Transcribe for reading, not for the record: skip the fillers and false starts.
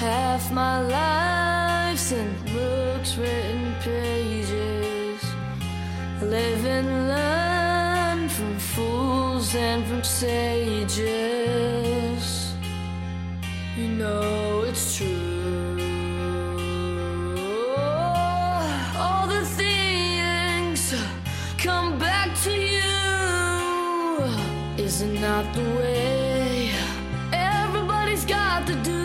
Half my life's in books, written pages. Live and learn from fools and from sages. You know it's true. All the things come back to you. Is it not the way everybody's got to do?